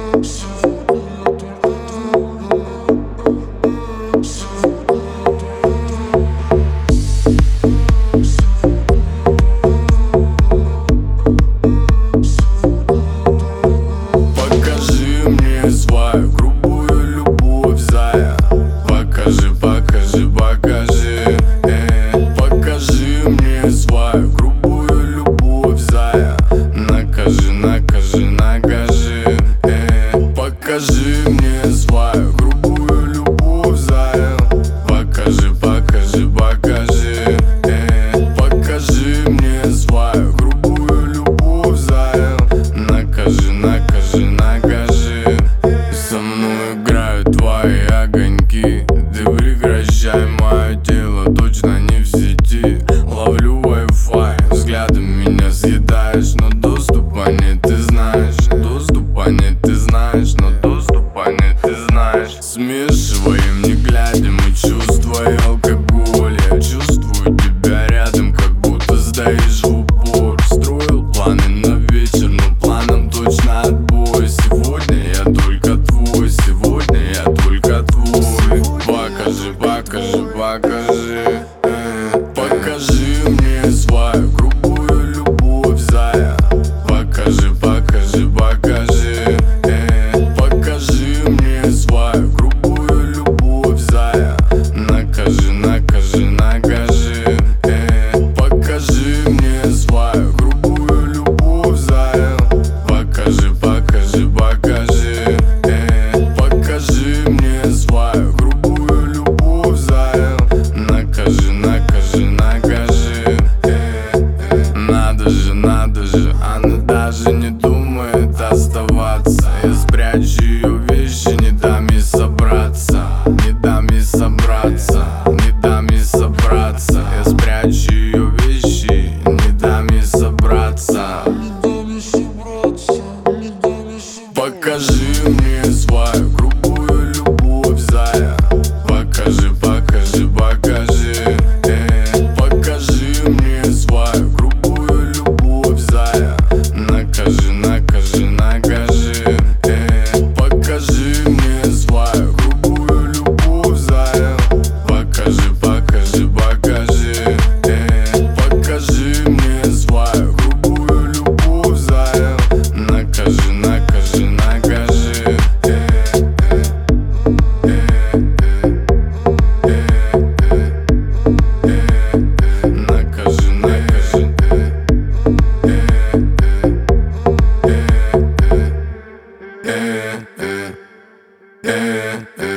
Покажи мне свою грубую любовь, зая. Покажи, покажи, покажи. Покажи мне свою грубую любовь, зая. Накажи, накажи, накажи. Покажи мне свою грубую любовь, зая. Покажи, покажи, покажи. Покажи мне свою грубую любовь, зая. Накажи, накажи, накажи. Со мной играют твои огоньки. Ты прекращай, мое тело точно не в сети. Ловлю Wi-Fi, взглядом меня съедаешь. Но доступа нет, ты знаешь. Доступа нет, ты знаешь. Но доступа нет, ты знаешь. Смешиваем, не глядя, мы чувства и алкоголь. Я чувствую тебя рядом, как будто сдаишь в упор. Строил планы на вечер, но планам точно отбой. Сегодня я только твой, сегодня я только твой. Покажи, покажи, покажи. Покажи мне свою грубую любовь, зая. Покажи, покажи, покажи. Покажи мне свою грубую любовь, зая. Накажи, накажи, накажи. Покажи мне свою грубую любовь, зая. Покажи, покажи, покажи. Покажи мне свою грубую любовь, зая. Накажи, накажи, накажи. Надо же, она даже не думает оставаться. Я спрячу ее вещи, не дам ей собраться. Не дам ей собраться, не дам ей собраться. Я спрячу ее вещи, не дам ей собраться. Покажи мне свою грубую любовь, зая. Покажи, покажи, покажи. Покажи мне свою грубую любовь, зая. Накажи, накажи, накажи. Покажи мне свою грубую любовь, зая. Покажи, покажи, покажи. Покажи мне свою грубую любовь, зая. Накажи, накажи, накажи. Накажи, накажи. Eh, eh, eh, eh.